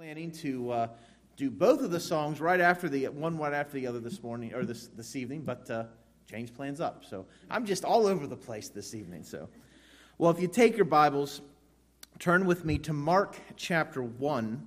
Planning to do both of the songs right after the other this morning or this evening, but change plans up. So I'm just all over the place this evening. So, well, if you take your Bibles, turn with me to Mark chapter 1.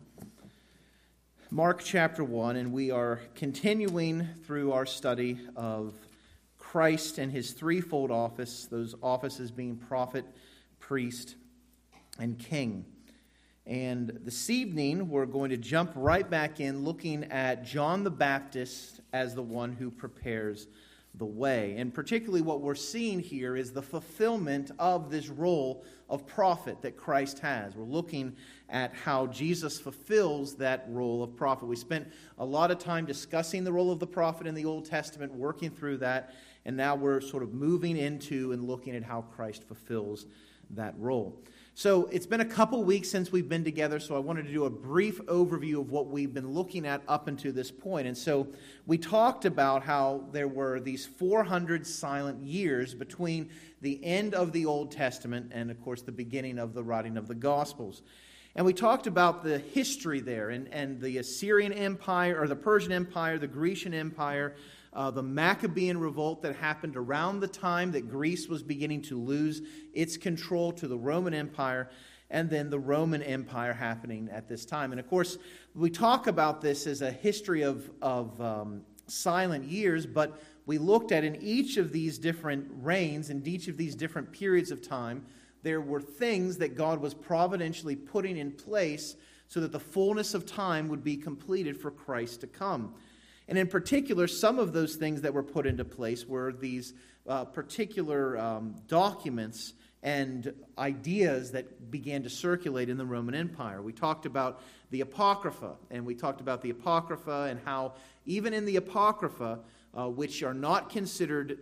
Mark chapter 1, and we are continuing through our study of Christ and his threefold office, those offices being prophet, priest, and king. And this evening, we're going to jump right back in looking at John the Baptist as the one who prepares the way. And particularly what we're seeing here is the fulfillment of this role of prophet that Christ has. We're looking at how Jesus fulfills that role of prophet. We spent a lot of time discussing the role of the prophet in the Old Testament, working through that, and now we're sort of moving into and looking at how Christ fulfills that role. So it's been a couple weeks since we've been together, so I wanted to do a brief overview of what we've been looking at up until this point. And so we talked about how there were these 400 silent years between the end of the Old Testament and, of course, the beginning of the writing of the Gospels. And we talked about the history there and the Assyrian Empire, or the Persian Empire, the Grecian Empire, the Maccabean revolt that happened around the time that Greece was beginning to lose its control to the Roman Empire, and then the Roman Empire happening at this time. And of course, we talk about this as a history of silent years, but we looked at in each of these different reigns, in each of these different periods of time, there were things that God was providentially putting in place so that the fullness of time would be completed for Christ to come. And in particular, some of those things that were put into place were these particular documents and ideas that began to circulate in the Roman Empire. We talked about the Apocrypha, and we talked about the Apocrypha and how even in the Apocrypha, which are not considered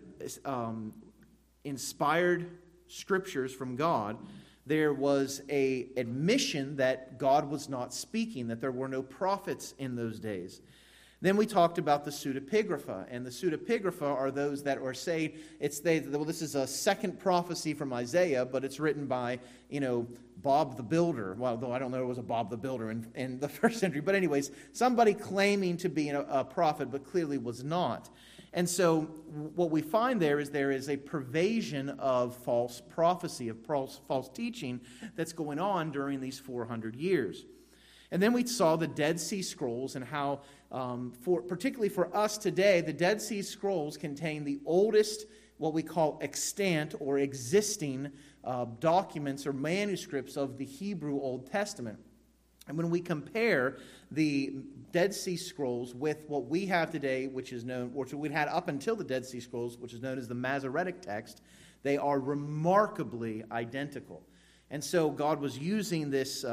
inspired scriptures from God, there was an admission that God was not speaking, that there were no prophets in those days. Then we talked about the pseudepigrapha, and the pseudepigrapha are those that are saying this is a second prophecy from Isaiah, but it's written by Bob the Builder. Well, though I don't know if it was a Bob the Builder in the first century, but anyways, somebody claiming to be a prophet, but clearly was not. And so what we find there is a pervasion of false prophecy, of false teaching that's going on during these 400 years. And then we saw the Dead Sea Scrolls and how, particularly for us today, the Dead Sea Scrolls contain the oldest, what we call extant or existing documents or manuscripts of the Hebrew Old Testament. And when we compare the Dead Sea Scrolls with what we have today, which is known, or we had up until the Dead Sea Scrolls, which is known as the Masoretic text, they are remarkably identical. And so God was using this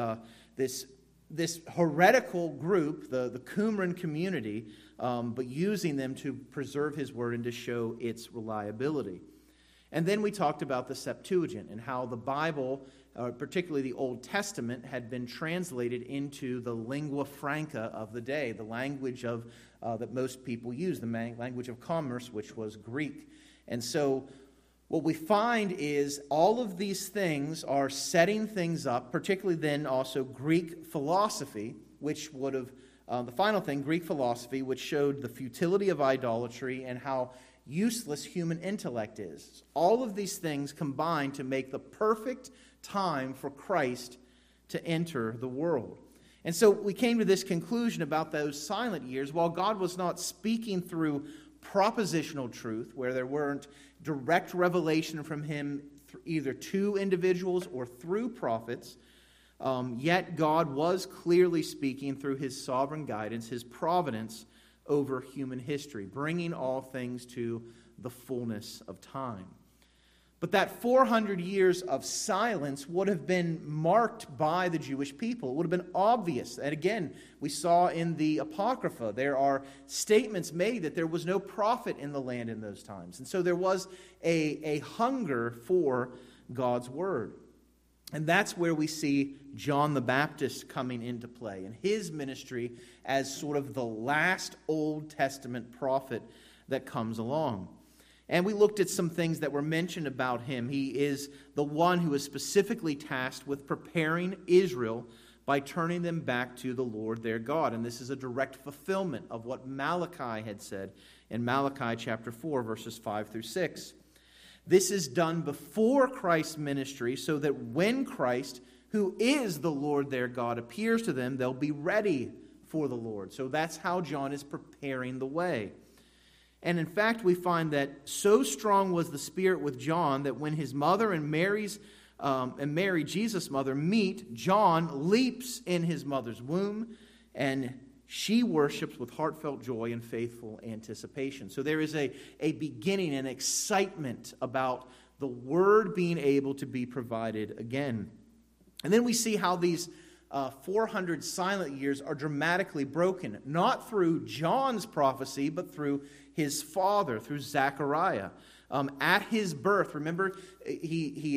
heretical group, the Qumran community, but using them to preserve his word and to show its reliability. And then we talked about the Septuagint and how the Bible, particularly the Old Testament, had been translated into the lingua franca of the day, the language that most people use, the language of commerce, which was Greek. And so what we find is all of these things are setting things up, particularly then also Greek philosophy, which would have, the final thing, Greek philosophy, which showed the futility of idolatry and how useless human intellect is. All of these things combine to make the perfect time for Christ to enter the world. And so we came to this conclusion about those silent years. While God was not speaking through propositional truth, where there weren't direct revelation from him either to individuals or through prophets, yet God was clearly speaking through his sovereign guidance, his providence over human history, bringing all things to the fullness of time. But that 400 years of silence would have been marked by the Jewish people. It would have been obvious. And again, we saw in the Apocrypha, there are statements made that there was no prophet in the land in those times. And so there was a hunger for God's word. And that's where we see John the Baptist coming into play and his ministry as sort of the last Old Testament prophet that comes along. And we looked at some things that were mentioned about him. He is the one who is specifically tasked with preparing Israel by turning them back to the Lord their God. And this is a direct fulfillment of what Malachi had said in Malachi chapter 4, verses 5 through 6. This is done before Christ's ministry, so that when Christ, who is the Lord their God, appears to them, they'll be ready for the Lord. So that's how John is preparing the way. And in fact, we find that so strong was the Spirit with John that when his mother and Mary, Jesus' mother, meet, John leaps in his mother's womb, and she worships with heartfelt joy and faithful anticipation. So there is a beginning, an excitement about the Word being able to be provided again. And then we see how these 400 silent years are dramatically broken, not through John's prophecy, but through his father, through Zechariah. At his birth, remember, he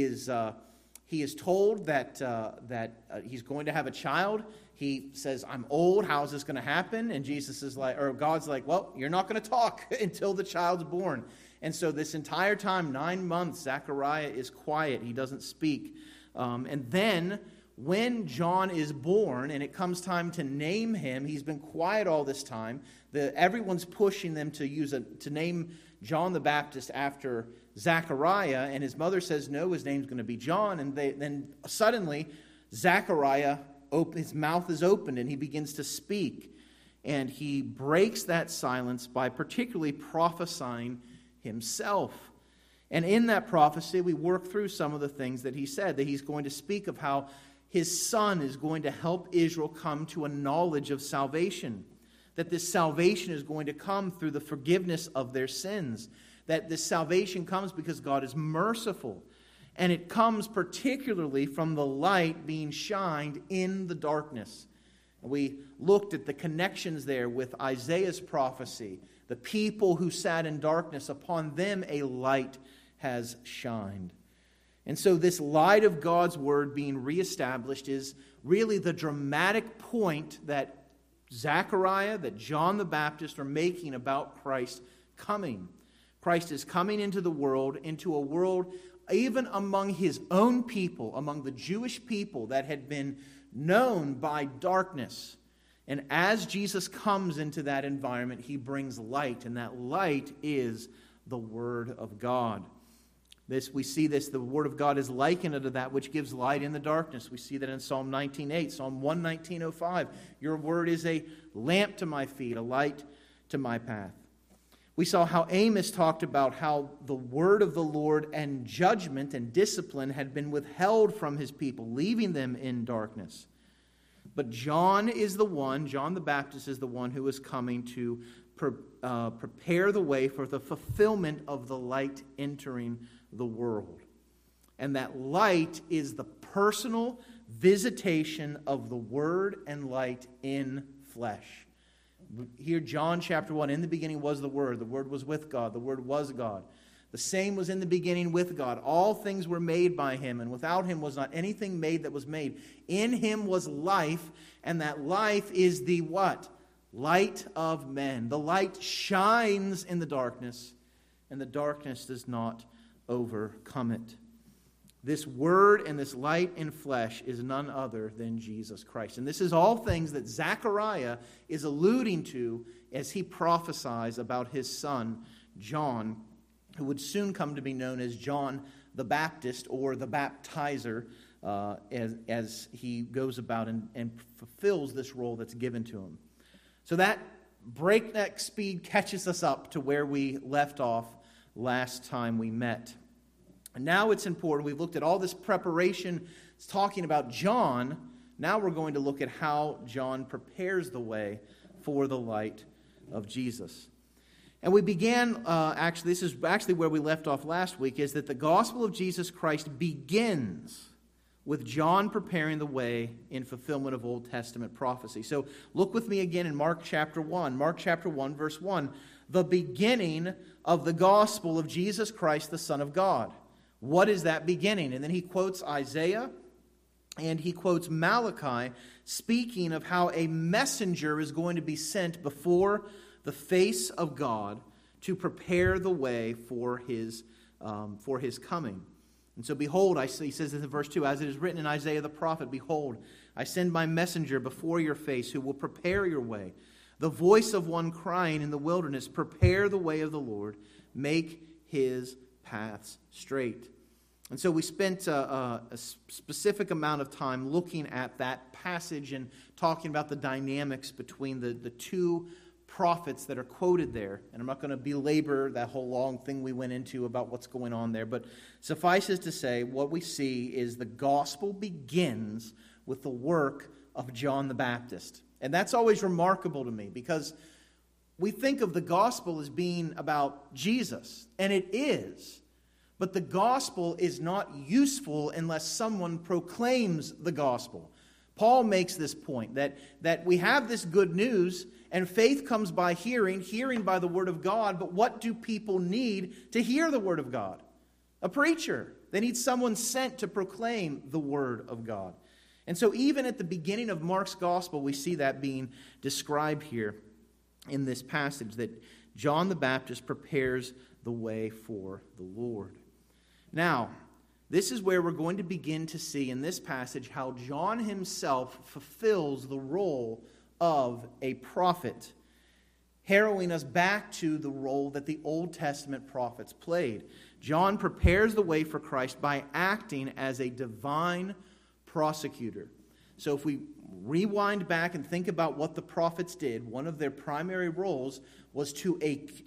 is told that he's going to have a child. He says, "I'm old. How's this going to happen?" And Jesus is like, or God's like, "Well, you're not going to talk until the child's born." And so this entire time, 9 months, Zechariah is quiet. He doesn't speak. And then when John is born and it comes time to name him, he's been quiet all this time. Everyone's pushing them to name John the Baptist after Zechariah, and his mother says, "No, his name's going to be John." And then suddenly, Zechariah, his mouth is opened and he begins to speak. And he breaks that silence by particularly prophesying himself. And in that prophecy, we work through some of the things that he said, that he's going to speak of how his son is going to help Israel come to a knowledge of salvation, that this salvation is going to come through the forgiveness of their sins, that this salvation comes because God is merciful, and it comes particularly from the light being shined in the darkness. We looked at the connections there with Isaiah's prophecy. The people who sat in darkness, upon them a light has shined. And so this light of God's word being reestablished is really the dramatic point that Zechariah, that John the Baptist are making about Christ coming. Christ is coming into the world, into a world even among his own people, among the Jewish people that had been known by darkness. And as Jesus comes into that environment, he brings light, and that light is the Word of God. We see this, the Word of God is likened unto that which gives light in the darkness. We see that in Psalm 19:8, Psalm 119:05. Your Word is a lamp to my feet, a light to my path. We saw how Amos talked about how the word of the Lord and judgment and discipline had been withheld from his people, leaving them in darkness. But John the Baptist is the one who is coming to prepare the way for the fulfillment of the light entering the world. And that light is the personal visitation of the Word and light in flesh. Here, John chapter 1, in the beginning was the Word was with God, the Word was God. The same was in the beginning with God. All things were made by him, and without him was not anything made that was made. In him was life, and that life is the what? Light of men. The light shines in the darkness, and the darkness does not overcome it. This word and this light in flesh is none other than Jesus Christ. And this is all things that Zechariah is alluding to as he prophesies about his son, John, who would soon come to be known as John the Baptist, or the baptizer, as he goes about and fulfills this role that's given to him. So that breakneck speed catches us up to where we left off last time we met. And now it's important. We've looked at all this preparation. It's talking about John. Now we're going to look at how John prepares the way for the light of Jesus. And we began, this is actually where we left off last week, is that the gospel of Jesus Christ begins with John preparing the way in fulfillment of Old Testament prophecy. So look with me again in Mark chapter 1. Mark chapter 1, verse 1. The beginning of the gospel of Jesus Christ, the Son of God. What is that beginning? And then he quotes Isaiah and he quotes Malachi, speaking of how a messenger is going to be sent before the face of God to prepare the way for his coming. And so behold, he says in verse 2, as it is written in Isaiah the prophet, behold, I send my messenger before your face who will prepare your way. The voice of one crying in the wilderness, prepare the way of the Lord, make his paths straight. And so we spent a specific amount of time looking at that passage and talking about the dynamics between the two prophets that are quoted there. And I'm not going to belabor that whole long thing we went into about what's going on there. But suffices to say, what we see is the gospel begins with the work of John the Baptist. And that's always remarkable to me because we think of the gospel as being about Jesus. And it is. But the gospel is not useful unless someone proclaims the gospel. Paul makes this point that we have this good news, and faith comes by hearing, hearing by the word of God. But what do people need to hear the word of God? A preacher. They need someone sent to proclaim the word of God. And so even at the beginning of Mark's gospel, we see that being described here in this passage, that John the Baptist prepares the way for the Lord. Now, this is where we're going to begin to see in this passage how John himself fulfills the role of a prophet, harrowing us back to the role that the Old Testament prophets played. John prepares the way for Christ by acting as a divine prosecutor. So if we rewind back and think about what the prophets did, one of their primary roles was to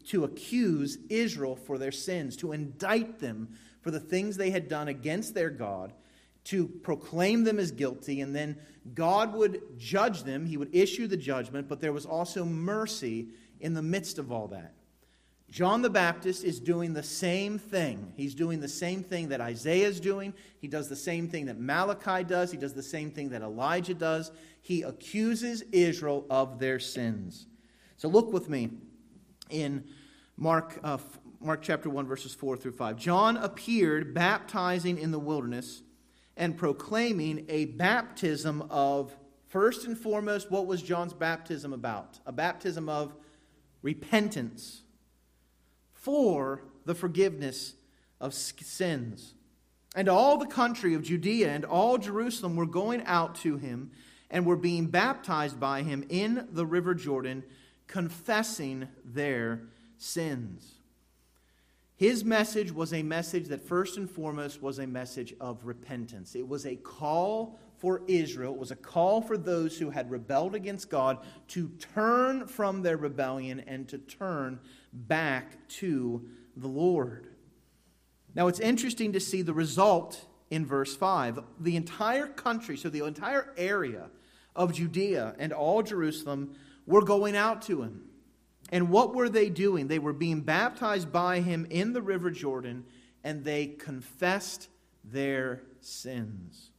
accuse Israel for their sins, to indict them for the things they had done against their God, to proclaim them as guilty, and then God would judge them. He would issue the judgment, but there was also mercy in the midst of all that. John the Baptist is doing the same thing. He's doing the same thing that Isaiah is doing. He does the same thing that Malachi does. He does the same thing that Elijah does. He accuses Israel of their sins. So look with me in Mark chapter 1, verses 4 through 5. John appeared baptizing in the wilderness and proclaiming a baptism of, first and foremost, what was John's baptism about? A baptism of repentance for the forgiveness of sins. And all the country of Judea and all Jerusalem were going out to him and were being baptized by him in the river Jordan, confessing their sins. His message was a message that first and foremost was a message of repentance. It was a call for Israel. It was a call for those who had rebelled against God to turn from their rebellion and to turn back to the Lord. Now it's interesting to see the result in verse 5. The entire country, so the entire area of Judea and all Jerusalem were going out to him. And what were they doing? They were being baptized by him in the river Jordan, and they confessed their sins.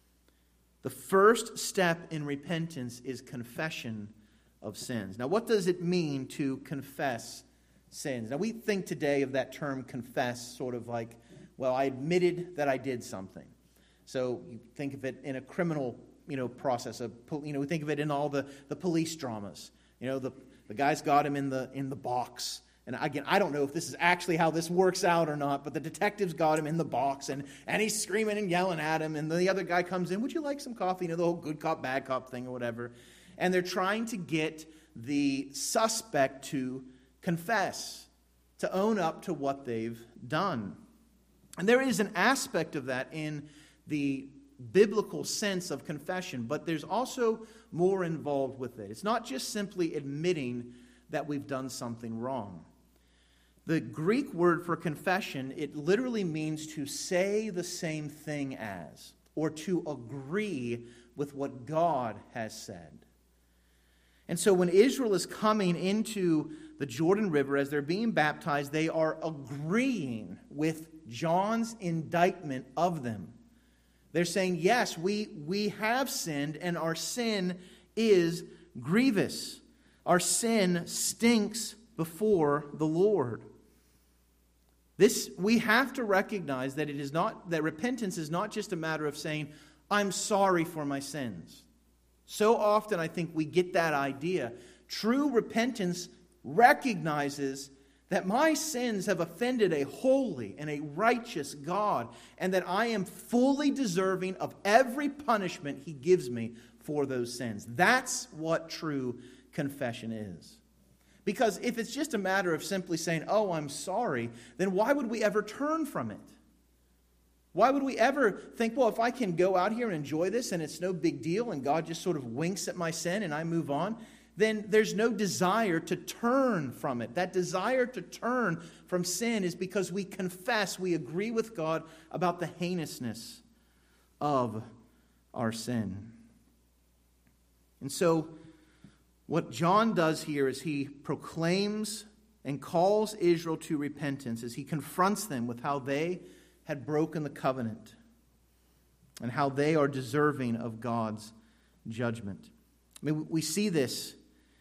The first step in repentance is confession of sins. Now, what does it mean to confess sins? Now, we think today of that term confess sort of like, well, I admitted that I did something. So you think of it in a criminal, process. We think of it in all the police dramas. The guy's got him in the box. And again, I don't know if this is actually how this works out or not, but the detective's got him in the box, and he's screaming and yelling at him, and the other guy comes in, would you like some coffee? The whole good cop, bad cop thing or whatever. And they're trying to get the suspect to confess, to own up to what they've done. And there is an aspect of that in the biblical sense of confession, but there's also more involved with it. It's not just simply admitting that we've done something wrong. The Greek word for confession, it literally means to say the same thing as, or to agree with what God has said. And so when Israel is coming into the Jordan River as they're being baptized, they are agreeing with John's indictment of them. They're saying, yes, we have sinned, and our sin is grievous. Our sin stinks before the Lord. We have to recognize that that repentance is not just a matter of saying, I'm sorry for my sins. So often I think we get that idea. True repentance recognizes that my sins have offended a holy and a righteous God, and that I am fully deserving of every punishment He gives me for those sins. That's what true confession is. Because if it's just a matter of simply saying, oh, I'm sorry, then why would we ever turn from it? Why would we ever think, well, if I can go out here and enjoy this and it's no big deal and God just sort of winks at my sin and I move on, then there's no desire to turn from it. That desire to turn from sin is because we confess, we agree with God about the heinousness of our sin. And so what John does here is he proclaims and calls Israel to repentance as he confronts them with how they had broken the covenant and how they are deserving of God's judgment. I mean, we see this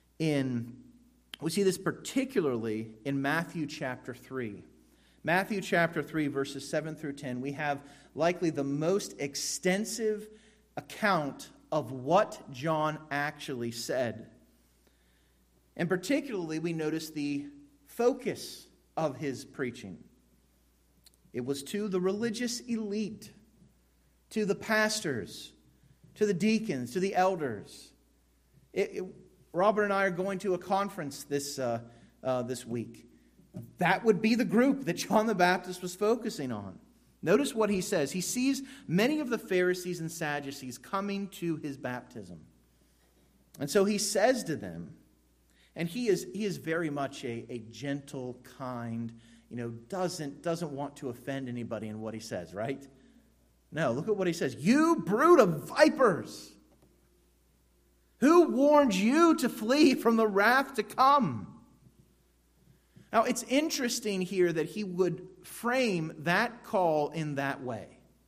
particularly in Matthew chapter 3. Matthew chapter 3, verses 7 through 10, we have likely the most extensive account of what John actually said. And particularly, we notice the focus of his preaching. It was to the religious elite, to the pastors, to the deacons, to the elders. Robert and I are going to a conference this week. That would be the group that John the Baptist was focusing on. Notice what he says. He sees many of the Pharisees and Sadducees coming to his baptism. And so he says to them, and he is very much a gentle, kind, doesn't want to offend anybody in what he says, right? No, look at what he says. You brood of vipers! Who warned you to flee from the wrath to come? Now, it's interesting here that he would frame that call in that way.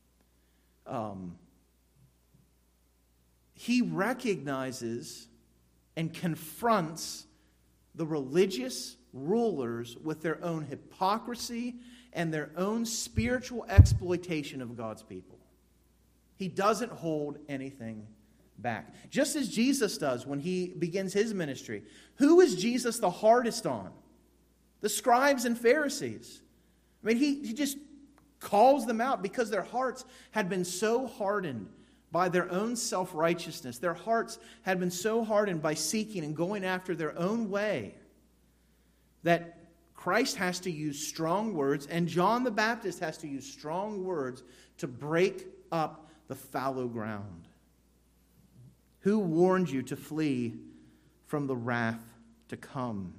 He recognizes and confronts the religious rulers with their own hypocrisy and their own spiritual exploitation of God's people. He doesn't hold anything back. Just as Jesus does when he begins his ministry. Who is Jesus the hardest on? The scribes and Pharisees. I mean, he just calls them out because their hearts had been so hardened by their own self-righteousness. Their hearts had been so hardened by seeking and going after their own way that Christ has to use strong words, and John the Baptist has to use strong words to break up the fallow ground. Who warned you to flee from the wrath to come?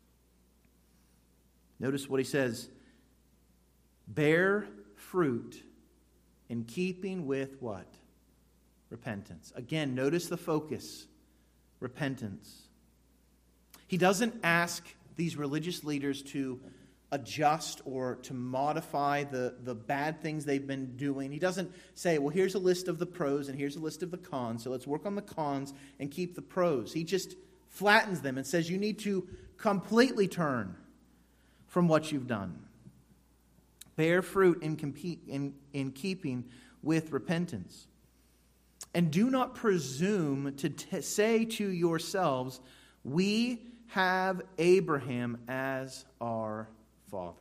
Notice what he says. Bear fruit in keeping with what? Repentance. Again, notice the focus. Repentance. He doesn't ask these religious leaders to adjust or to modify the bad things they've been doing. He doesn't say, well, here's a list of the pros and here's a list of the cons, so let's work on the cons and keep the pros. He just flattens them and says you need to completely turn from what you've done. Bear fruit in keeping with repentance. And do not presume to say to yourselves, we have Abraham as our father.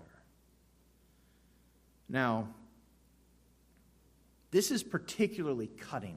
Now, this is particularly cutting.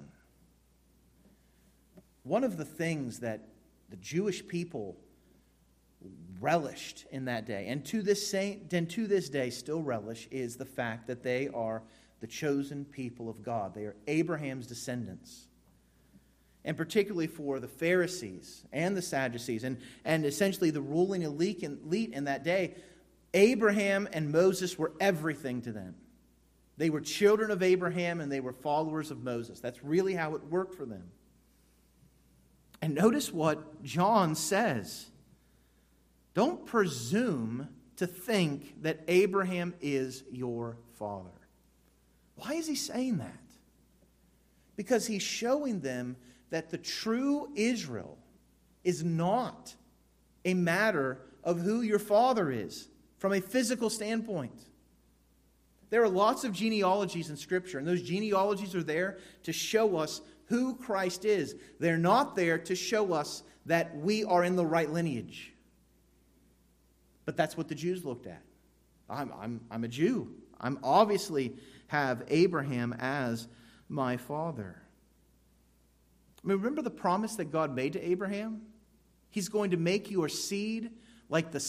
One of the things that the Jewish people relished in that day, and to this day still relish, is the fact that they are the chosen people of God. They are Abraham's descendants. And particularly for the Pharisees and the Sadducees, and essentially the ruling elite in that day, Abraham and Moses were everything to them. They were children of Abraham and they were followers of Moses. That's really how it worked for them. And notice what John says. Don't presume to think that Abraham is your father. Why is he saying that? Because he's showing them that the true Israel is not a matter of who your father is from a physical standpoint. There are lots of genealogies in Scripture, and those genealogies are there to show us who Christ is. They're not there to show us that we are in the right lineage. But that's what the Jews looked at. I'm a Jew. I'm obviously have Abraham as my father. I mean, remember the promise that God made to Abraham? He's going to make your seed like the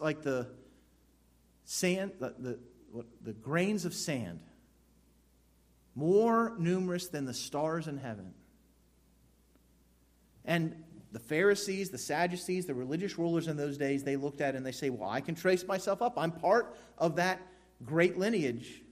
sand, the grains of sand, more numerous than the stars in heaven. And the Pharisees, the Sadducees, the religious rulers in those days, they looked at it and they say, well, I can trace myself up. I'm part of that great lineage.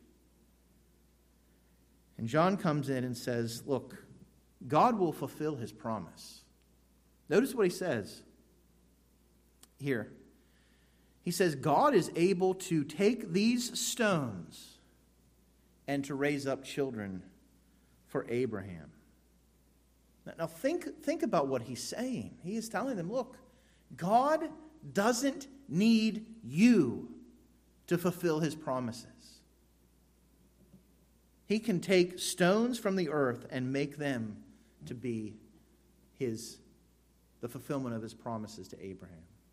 And John comes in and says, look, God will fulfill his promise. Notice what he says here. He says, God is able to take these stones and to raise up children for Abraham. Now think about what he's saying. He is telling them, look, God doesn't need you to fulfill his promises. He can take stones from the earth and make them to be the fulfillment of his promises to Abraham.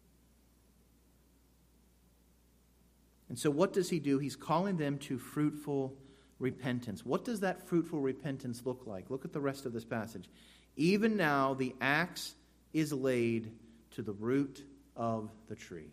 And so what does he do? He's calling them to fruitful repentance. What does that fruitful repentance look like? Look at the rest of this passage. Even now the axe is laid to the root of the trees.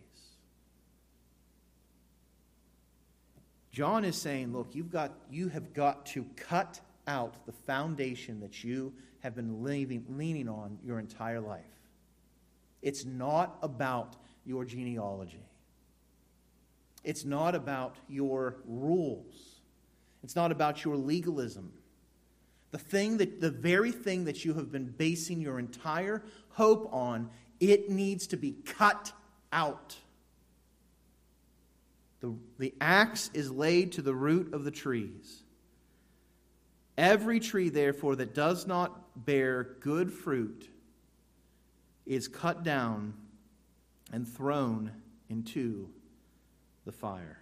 John is saying, look, you have got to cut out the foundation that you have been leaning on your entire life. It's not about your genealogy. It's not about your rules. It's not about your legalism. The very thing that you have been basing your entire hope on, it needs to be cut out. The axe is laid to the root of the trees. Every tree, therefore, that does not bear good fruit is cut down and thrown into the fire.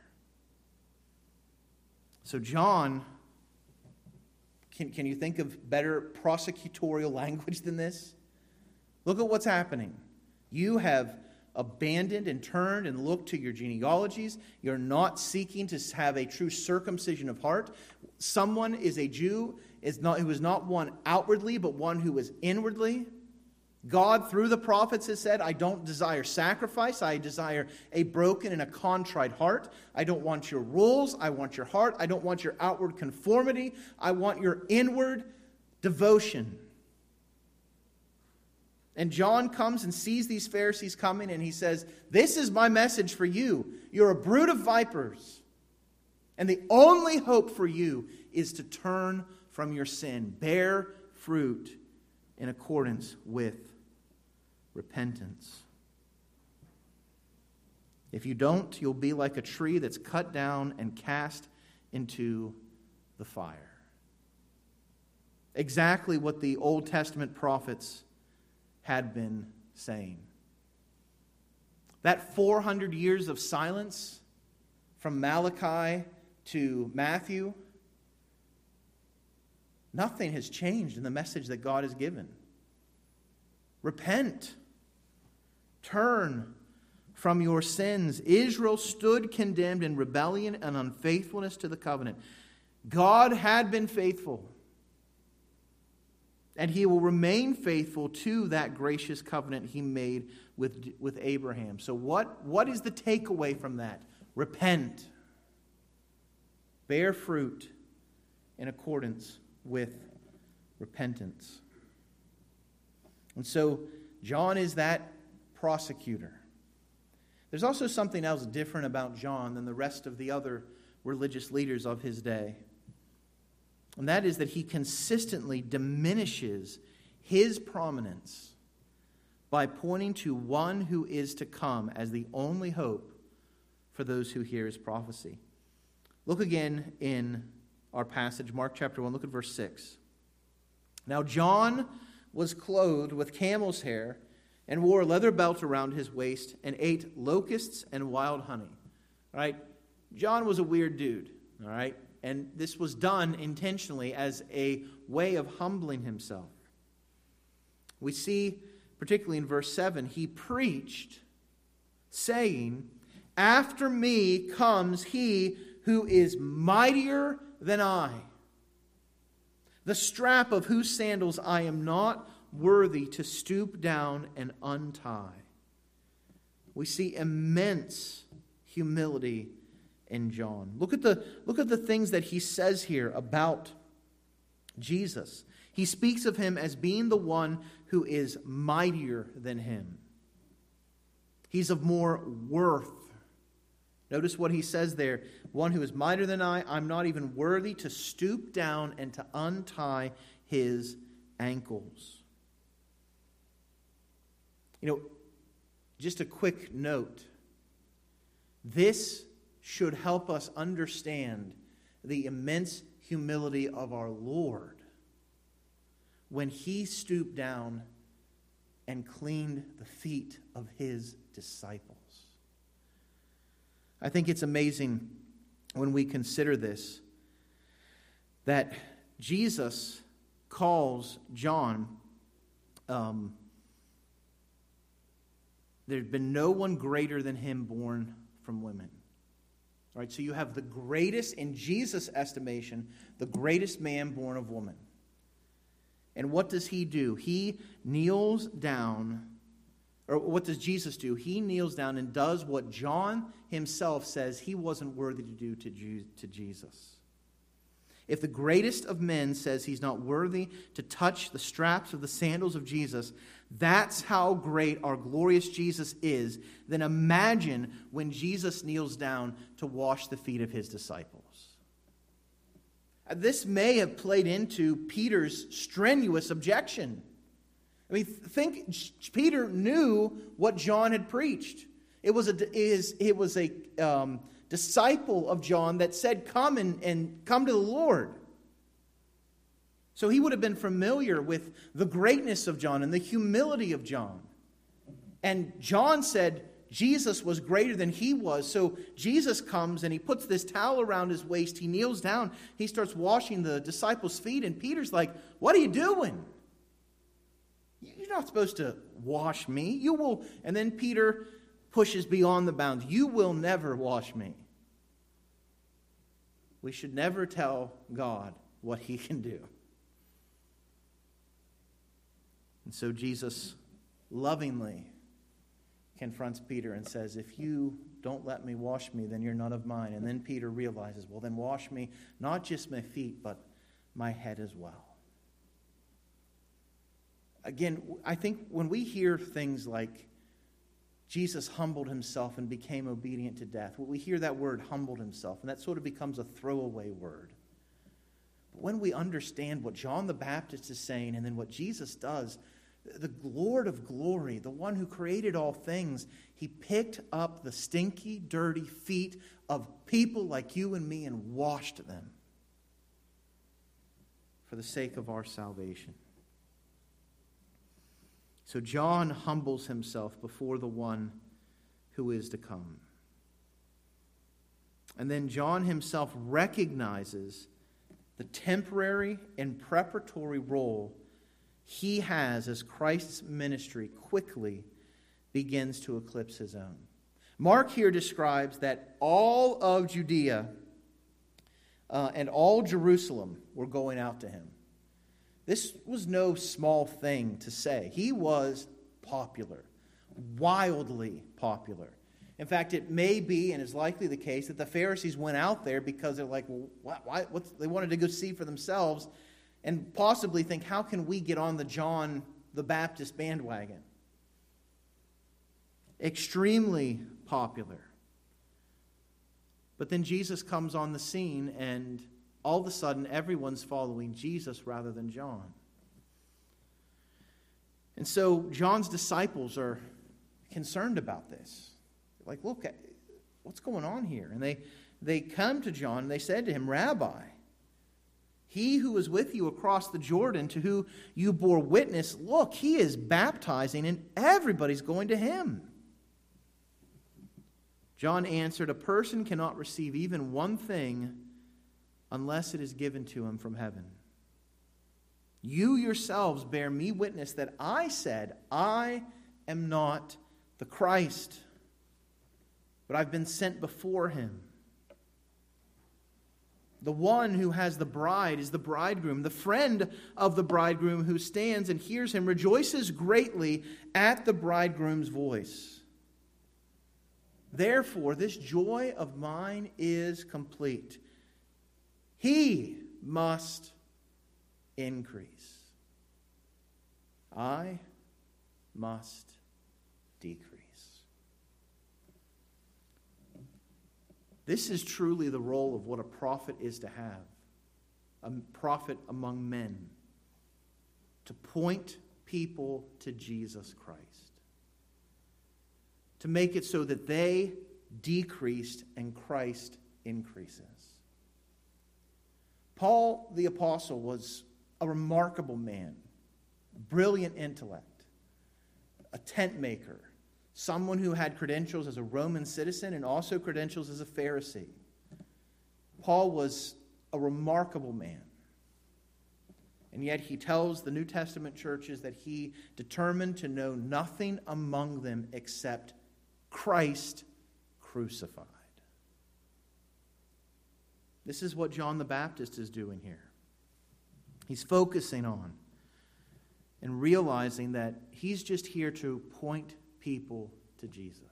So John, can you think of better prosecutorial language than this? Look at what's happening. You have abandoned and turned and looked to your genealogies. You're not seeking to have a true circumcision of heart. Someone is a Jew who is not one outwardly, but one who is inwardly. God, through the prophets, has said, I don't desire sacrifice. I desire a broken and a contrite heart. I don't want your rules. I want your heart. I don't want your outward conformity. I want your inward devotion. And John comes and sees these Pharisees coming, and he says, this is my message for you. You're a brood of vipers. And the only hope for you is to turn from your sin. Bear fruit in accordance with repentance. If you don't, you'll be like a tree that's cut down and cast into the fire. Exactly what the Old Testament prophets had been saying. That 400 years of silence from Malachi to Matthew, nothing has changed in the message that God has given. Repent. Turn from your sins. Israel stood condemned in rebellion and unfaithfulness to the covenant. God had been faithful, and he will remain faithful to that gracious covenant he made with Abraham. So what is the takeaway from that? Repent. Bear fruit in accordance with repentance. And so John is that prosecutor. There's also something else different about John than the rest of the other religious leaders of his day. And that is that he consistently diminishes his prominence by pointing to one who is to come as the only hope for those who hear his prophecy. Look again in our passage, Mark chapter 1. Look at verse 6. Now John was clothed with camel's hair and wore a leather belt around his waist and ate locusts and wild honey. All right? John was a weird dude. All right? And this was done intentionally as a way of humbling himself. We see, particularly in verse 7, he preached, saying, After me comes he who is mightier than I, the strap of whose sandals I am not worthy to stoop down and untie. We see immense humility in John. Look at the things that he says here about Jesus. He speaks of him as being the one who is mightier than him. He's of more worth. Notice what he says there. One who is mightier than I, I'm not even worthy to stoop down and to untie his ankles. Just a quick note. This should help us understand the immense humility of our Lord when he stooped down and cleaned the feet of his disciples. I think it's amazing when we consider this, that Jesus calls John, there's been no one greater than him born from women. All right, so you have the greatest, in Jesus' estimation, the greatest man born of woman. And what does he do? He kneels down, or what does Jesus do? He kneels down and does what John himself says he wasn't worthy to do to Jesus. If the greatest of men says he's not worthy to touch the straps of the sandals of Jesus, that's how great our glorious Jesus is. Then imagine when Jesus kneels down to wash the feet of his disciples. This may have played into Peter's strenuous objection. I mean, think, Peter knew what John had preached. It was a disciple of John that said, come and come to the Lord. So he would have been familiar with the greatness of John and the humility of John. And John said Jesus was greater than he was. So Jesus comes and he puts this towel around his waist. He kneels down. He starts washing the disciples' feet. And Peter's like, what are you doing? You're not supposed to wash me. You will. And then Peter pushes beyond the bounds. You will never wash me. We should never tell God what he can do. And so Jesus lovingly confronts Peter and says, if you don't let me wash me, then you're none of mine. And then Peter realizes, well, then wash me, not just my feet, but my head as well. Again, I think when we hear things like Jesus humbled himself and became obedient to death, we hear that word humbled himself, and that sort of becomes a throwaway word. But when we understand what John the Baptist is saying and then what Jesus does, the Lord of glory, the one who created all things, he picked up the stinky, dirty feet of people like you and me and washed them for the sake of our salvation. So John humbles himself before the one who is to come. And then John himself recognizes the temporary and preparatory role he has as Christ's ministry quickly begins to eclipse his own. Mark here describes that all of Judea and all Jerusalem were going out to him. This was no small thing to say. He was popular, wildly popular. In fact, it may be, and is likely the case, that the Pharisees went out there because they're like, well, they wanted to go see for themselves and possibly think, how can we get on the John the Baptist bandwagon? Extremely popular. But then Jesus comes on the scene, and all of a sudden, everyone's following Jesus rather than John. And so John's disciples are concerned about this. They're like, look, what's going on here? And they come to John, and they said to him, Rabbi, he who was with you across the Jordan, to whom you bore witness, look, he is baptizing, and everybody's going to him. John answered, a person cannot receive even one thing unless it is given to him from heaven. You yourselves bear me witness that I said, I am not the Christ, but I've been sent before him. The one who has the bride is the bridegroom. The friend of the bridegroom who stands and hears him rejoices greatly at the bridegroom's voice. Therefore, this joy of mine is complete. He must increase. I must decrease. This is truly the role of what a prophet is to have. A prophet among men. To point people to Jesus Christ. To make it so that they decreased and Christ increases. Paul the Apostle was a remarkable man. Brilliant intellect. A tent maker. Someone who had credentials as a Roman citizen and also credentials as a Pharisee. Paul was a remarkable man. And yet he tells the New Testament churches that he determined to know nothing among them except Christ crucified. This is what John the Baptist is doing here. He's focusing on and realizing that he's just here to point people to Jesus.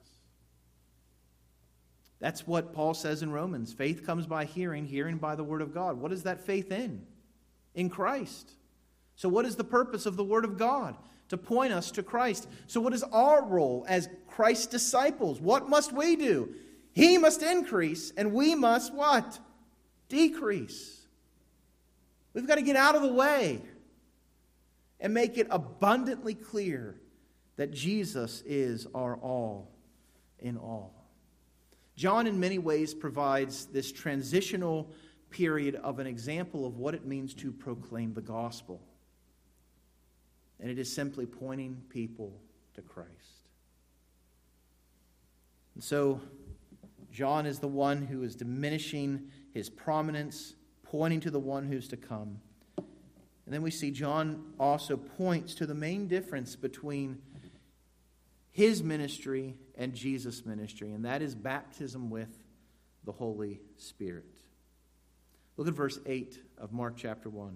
That's what Paul says in Romans. Faith comes by hearing, hearing by the word of God. What is that faith in? In Christ. So what is the purpose of the word of God? To point us to Christ. So what is our role as Christ's disciples? What must we do? He must increase and we must what? Decrease. We've got to get out of the way and make it abundantly clear that Jesus is our all in all. John in many ways provides this transitional period of an example of what it means to proclaim the gospel. And it is simply pointing people to Christ. And so John is the one who is diminishing his prominence, pointing to the one who's to come. And then we see John also points to the main difference between his ministry and Jesus' ministry, and that is baptism with the Holy Spirit. Look at verse 8 of Mark chapter 1.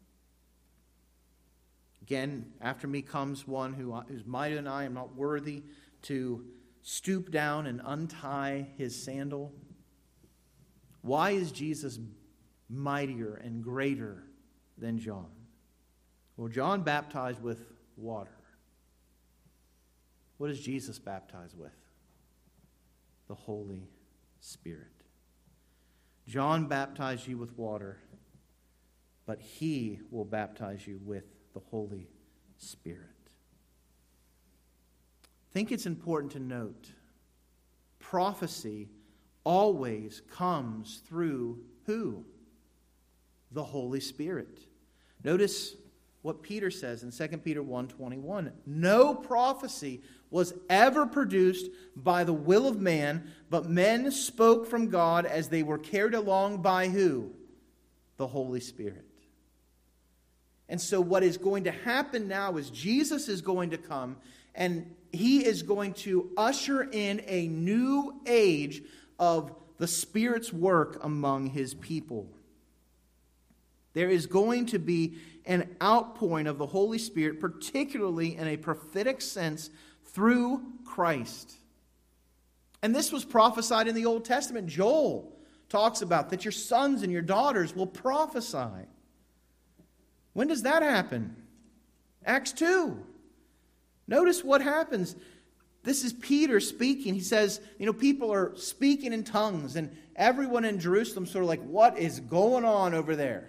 Again, after me comes one who's mightier than I am not worthy to stoop down and untie his sandal. Why is Jesus mightier and greater than John? Well, John baptized with water. What does Jesus baptize with? The Holy Spirit. John baptized you with water, but he will baptize you with the Holy Spirit. I think it's important to note, prophecy always comes through who? The Holy Spirit. Notice what Peter says in 2 Peter 1:21. No prophecy was ever produced by the will of man, but men spoke from God as they were carried along by who? The Holy Spirit. And so what is going to happen now is Jesus is going to come and he is going to usher in a new age of the Spirit's work among his people. There is going to be an outpouring of the Holy Spirit, particularly in a prophetic sense, through Christ. And this was prophesied in the Old Testament. Joel talks about that your sons and your daughters will prophesy. When does that happen? Acts 2. Notice what happens. This is Peter speaking. He says, people are speaking in tongues, and everyone in Jerusalem sort of like, what is going on over there?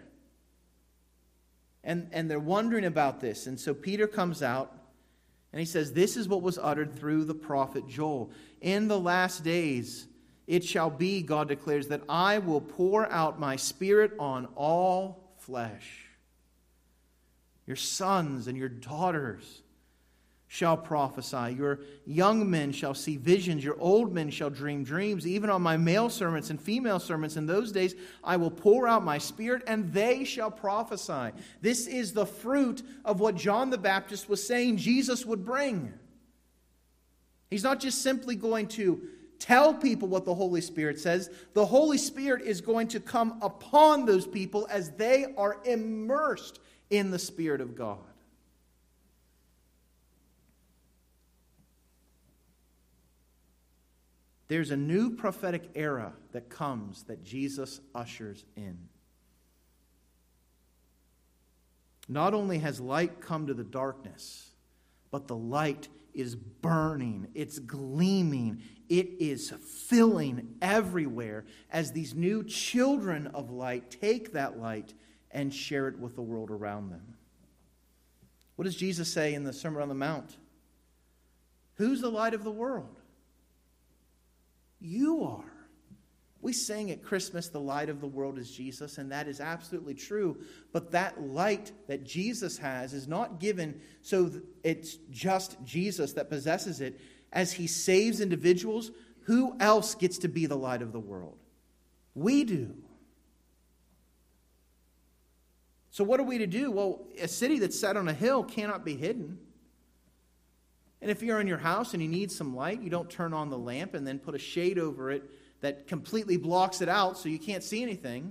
And they're wondering about this. And so Peter comes out, and he says, this is what was uttered through the prophet Joel. In the last days, it shall be, God declares, that I will pour out my Spirit on all flesh. Your sons and your daughters shall prophesy. Your young men shall see visions. Your old men shall dream dreams. Even on my male servants and female servants in those days, I will pour out my Spirit, and they shall prophesy. This is the fruit of what John the Baptist was saying Jesus would bring. He's not just simply going to tell people what the Holy Spirit says, the Holy Spirit is going to come upon those people as they are immersed in the Spirit of God. There's a new prophetic era that comes that Jesus ushers in. Not only has light come to the darkness, but the light is burning, it's gleaming, it is filling everywhere as these new children of light take that light and share it with the world around them. What does Jesus say in the Sermon on the Mount? Who's the light of the world? You are. We sang at Christmas, the light of the world is Jesus, and that is absolutely true. But that light that Jesus has is not given so that it's just Jesus that possesses it. As he saves individuals, who else gets to be the light of the world? We do. So what are we to do? Well, a city that's set on a hill cannot be hidden. And if you're in your house and you need some light, you don't turn on the lamp and then put a shade over it that completely blocks it out so you can't see anything.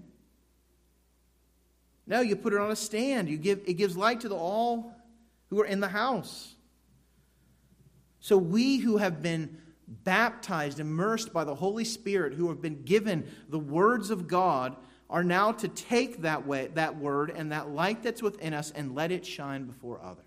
No, you put it on a stand. It gives light to all who are in the house. So we who have been baptized, immersed by the Holy Spirit, who have been given the words of God, are now to take that word and that light that's within us and let it shine before others,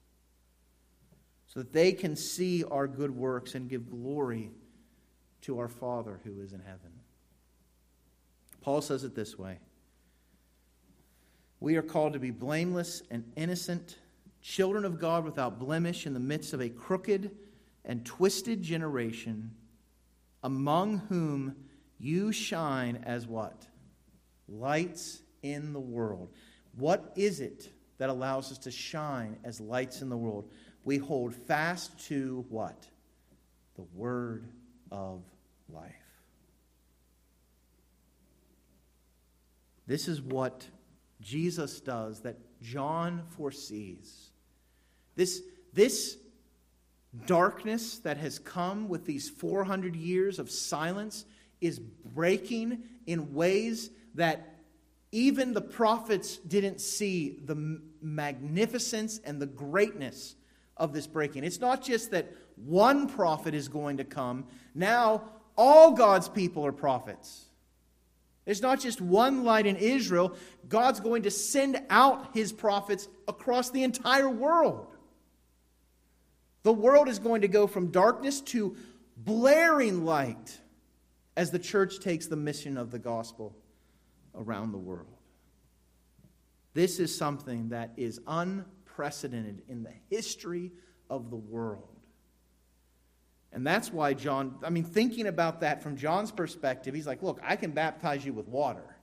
so that they can see our good works and give glory to our Father who is in heaven. Paul says it this way: we are called to be blameless and innocent, children of God without blemish in the midst of a crooked and twisted generation, among whom you shine as what? Lights in the world. What is it that allows us to shine as lights in the world? We hold fast to what? The word of life. This is what Jesus does that John foresees. This darkness that has come with these 400 years of silence is breaking in ways that even the prophets didn't see the magnificence and the greatness of this breaking. It's not just that one prophet is going to come. Now all God's people are prophets. It's not just one light in Israel. God's going to send out his prophets across the entire world. The world is going to go from darkness to blaring light as the church takes the mission of the gospel around the world. This is something that is unprecedented in the history of the world. And that's why John, thinking about that from John's perspective, he's like, look, I can baptize you with water,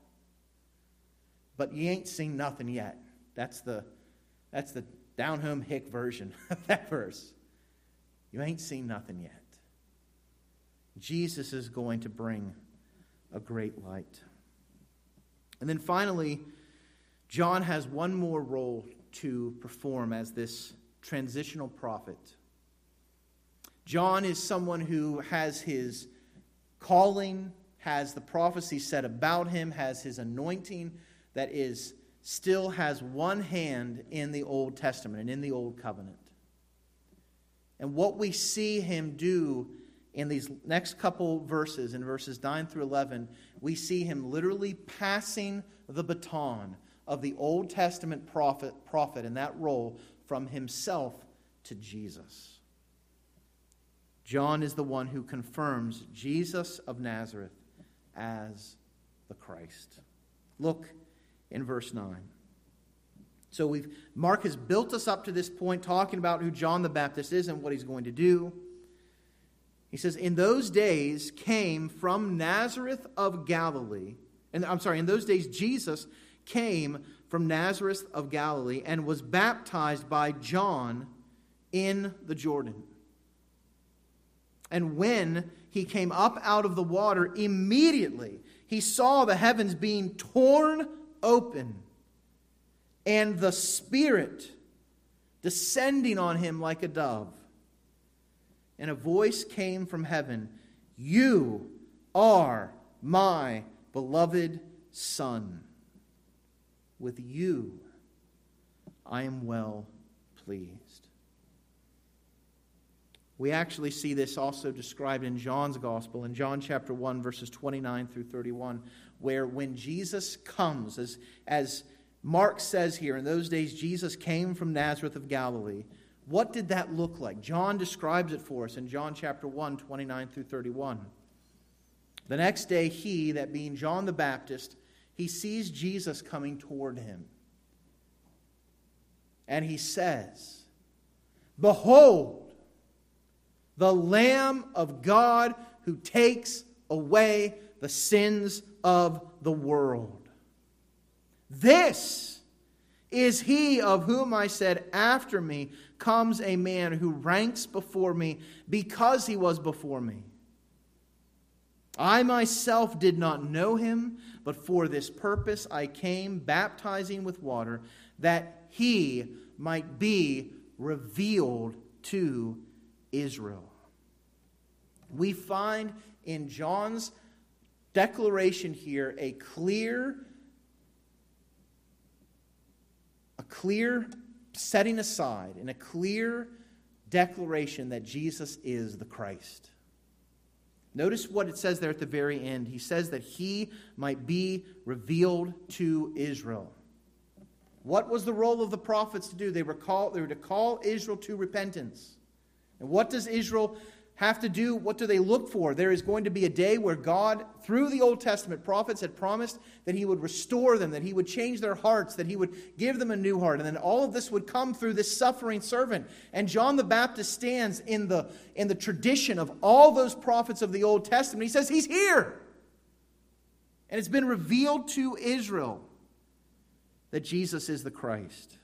but you ain't seen nothing yet. That's the down-home hick version of that verse. You ain't seen nothing yet. Jesus is going to bring a great light. And then finally, John has one more role to perform as this transitional prophet. John is someone who has his calling, has the prophecy said about him, has his anointing that still has one hand in the Old Testament and in the Old Covenant. And what we see him do in these next couple verses, in verses 9 through 11, we see him literally passing the baton of the Old Testament prophet in that role from himself to Jesus. John is the one who confirms Jesus of Nazareth as the Christ. Look in verse 9. So Mark has built us up to this point talking about who John the Baptist is and what he's going to do. He says, in those days came from Nazareth of Galilee, in those days Jesus came from Nazareth of Galilee and was baptized by John in the Jordan. And when he came up out of the water, immediately he saw the heavens being torn open and the Spirit descending on him like a dove. And a voice came from heaven, You are my beloved Son. With you I am well pleased. We actually see this also described in John's Gospel, in John chapter 1, verses 29 through 31, where when Jesus comes, as Mark says here, in those days Jesus came from Nazareth of Galilee. What did that look like? John describes it for us in John chapter 1, 29 through 31. The next day he, that being John the Baptist, he sees Jesus coming toward him. And he says, Behold, the Lamb of God who takes away the sins of the world. This is he of whom I said, After me comes a man who ranks before me because he was before me. I myself did not know him, but for this purpose I came baptizing with water, that he might be revealed to Israel. We find in John's declaration here a clear setting aside and a clear declaration that Jesus is the Christ. Notice what it says there at the very end. He says that he might be revealed to Israel. What was the role of the prophets to do? They were to call Israel to repentance. And what does Israel have to do? What do they look for? There is going to be a day where God, through the Old Testament prophets, had promised that he would restore them, that he would change their hearts, that he would give them a new heart. And then all of this would come through this suffering servant. And John the Baptist stands in the tradition of all those prophets of the Old Testament. He says, he's here. And it's been revealed to Israel that Jesus is the Christ.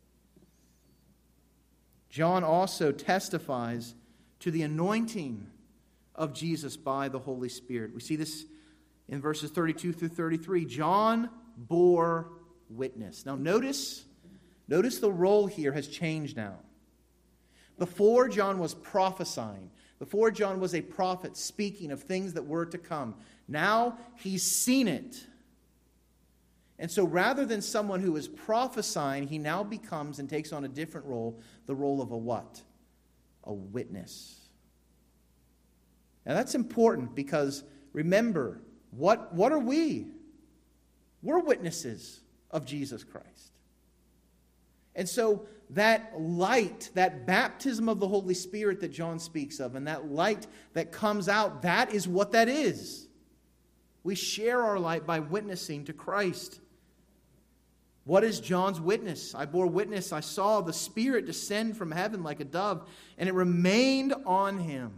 John also testifies to the anointing of Jesus by the Holy Spirit. We see this in verses 32 through 33. John bore witness. Now notice the role here has changed now. Before, John was prophesying. Before, John was a prophet speaking of things that were to come. Now he's seen it. And so rather than someone who is prophesying, he now becomes and takes on a different role, the role of a what? A witness. Now that's important because remember, what are we? We're witnesses of Jesus Christ. And so that light, that baptism of the Holy Spirit that John speaks of, and that light that comes out, that is what that is. We share our light by witnessing to Christ. What is John's witness? I bore witness. I saw the Spirit descend from heaven like a dove, and it remained on him.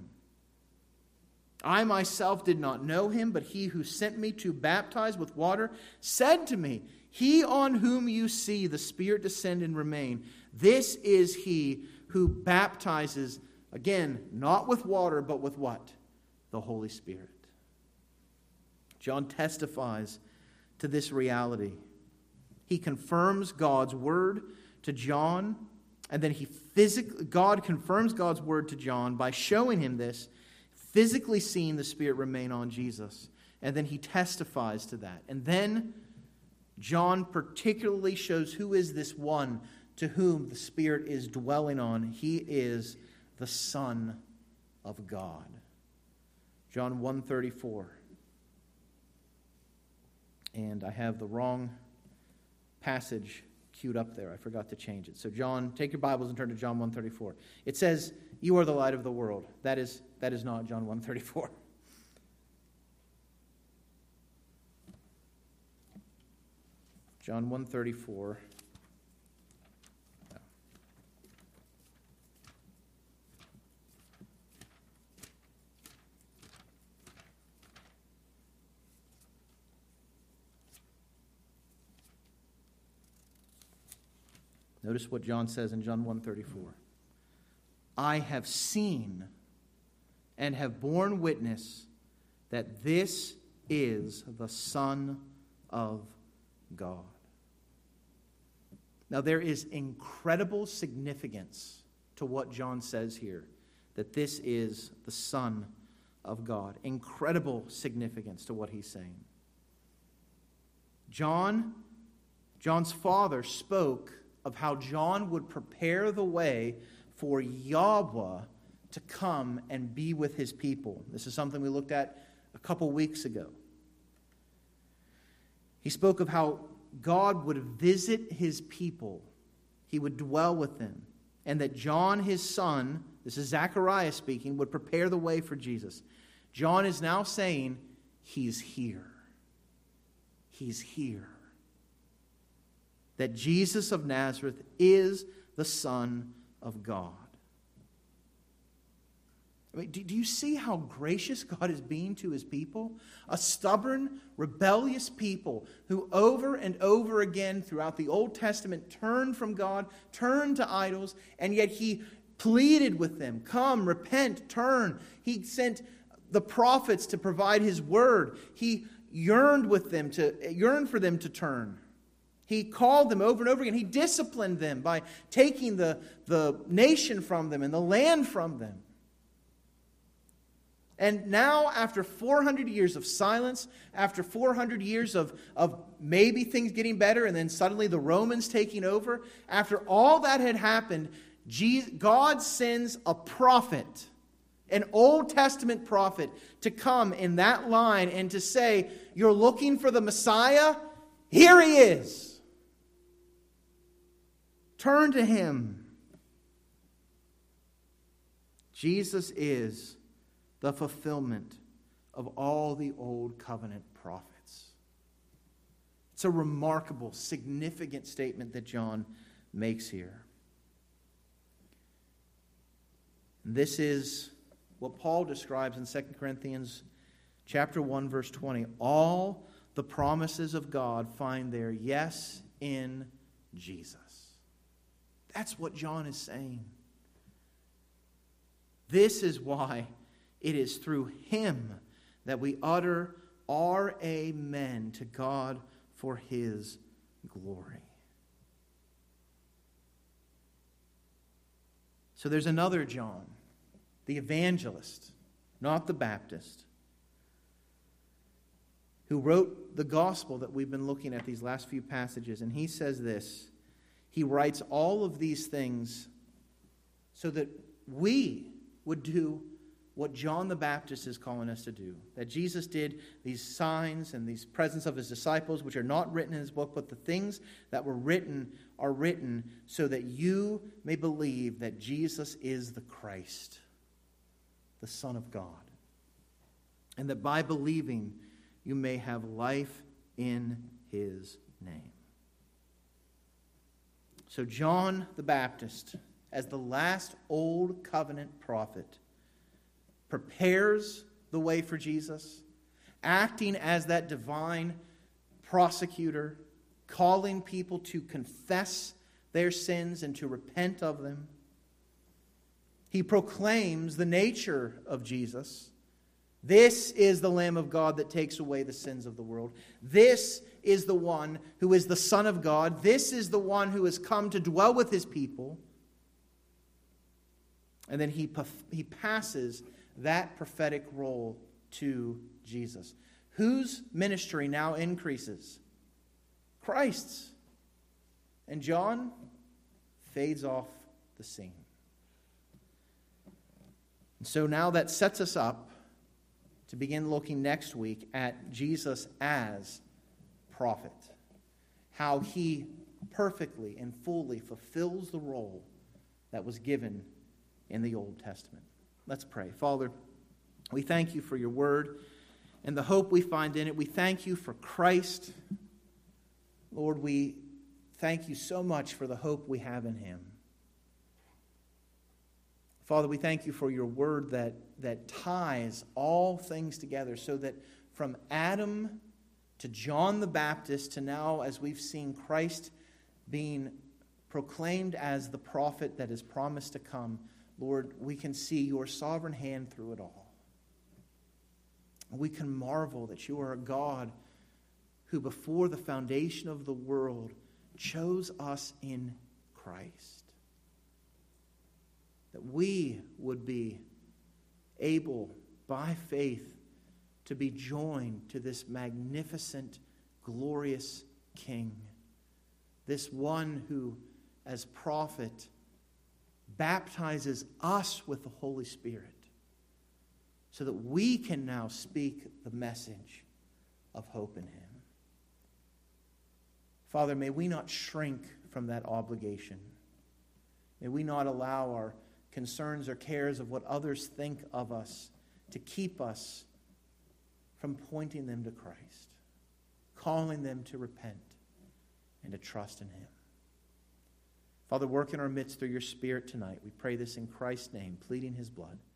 I myself did not know him, but he who sent me to baptize with water said to me, He on whom you see the Spirit descend and remain, this is he who baptizes, again, not with water, but with what? The Holy Spirit. John testifies to this reality. He confirms God's word to John, and then God confirms God's word to John by showing him this, physically seeing the Spirit remain on Jesus. And then he testifies to that. And then John particularly shows who is this one to whom the Spirit is dwelling on. He is the Son of God. John 1:34. And I have the wrong passage queued up there. I forgot to change it. So John, take your Bibles and turn to John 1:34. It says, You are the light of the world. That is not John 1:34. John 1:34. Notice what John says in John 1:34. I have seen and have borne witness that this is the Son of God. Now there is incredible significance to what John says here, that this is the Son of God. Incredible significance to what he's saying. John's father spoke of how John would prepare the way for Yahweh to come and be with his people. This is something we looked at a couple weeks ago. He spoke of how God would visit his people. He would dwell with them. And that John, his son, this is Zechariah speaking, would prepare the way for Jesus. John is now saying, he's here. He's here. That Jesus of Nazareth is the Son of God. I mean, do you see how gracious God is being to his people? A stubborn, rebellious people who over and over again throughout the Old Testament turned from God, turned to idols, and yet he pleaded with them, come, repent, turn. He sent the prophets to provide his word. He yearned for them to turn. He called them over and over again. He disciplined them by taking the nation from them and the land from them. And now, after 400 years of silence, after 400 years of maybe things getting better, and then suddenly the Romans taking over, after all that had happened, God sends a prophet, an Old Testament prophet, to come in that line and to say, you're looking for the Messiah? Here he is. Turn to him. Jesus is the fulfillment of all the Old Covenant prophets. It's a remarkable, significant statement that John makes here. This is what Paul describes in 2 Corinthians chapter 1, verse 20. All the promises of God find their yes in Jesus. That's what John is saying. This is why it is through him that we utter our amen to God for his glory. So there's another John, the evangelist, not the Baptist, who wrote the gospel that we've been looking at these last few passages. And he says this. He writes all of these things so that we would do what John the Baptist is calling us to do. That Jesus did these signs and these presence of his disciples, which are not written in his book, but the things that were written are written so that you may believe that Jesus is the Christ, the Son of God. And that by believing, you may have life in his name. So John the Baptist, as the last Old Covenant prophet, prepares the way for Jesus, acting as that divine prosecutor, calling people to confess their sins and to repent of them. He proclaims the nature of Jesus. This is the Lamb of God that takes away the sins of the world. This is the one who is the Son of God. This is the one who has come to dwell with his people. And then he passes that prophetic role to Jesus, whose ministry now increases. Christ's. And John fades off the scene. And so now that sets us up to begin looking next week at Jesus as prophet. How he perfectly and fully fulfills the role that was given in the Old Testament. Let's pray. Father, we thank you for your word and the hope we find in it. We thank you for Christ. Lord, we thank you so much for the hope we have in him. Father, we thank you for your word that ties all things together so that from Adam to John the Baptist to now, as we've seen Christ being proclaimed as the prophet that is promised to come, Lord, we can see your sovereign hand through it all. We can marvel that you are a God who before the foundation of the world chose us in Christ. That we would be able by faith to be joined to this magnificent, glorious King. This one who, as prophet, baptizes us with the Holy Spirit so that we can now speak the message of hope in him. Father, may we not shrink from that obligation. May we not allow our concerns or cares of what others think of us to keep us from pointing them to Christ, calling them to repent and to trust in him. Father, work in our midst through your Spirit tonight. We pray this in Christ's name, pleading his blood.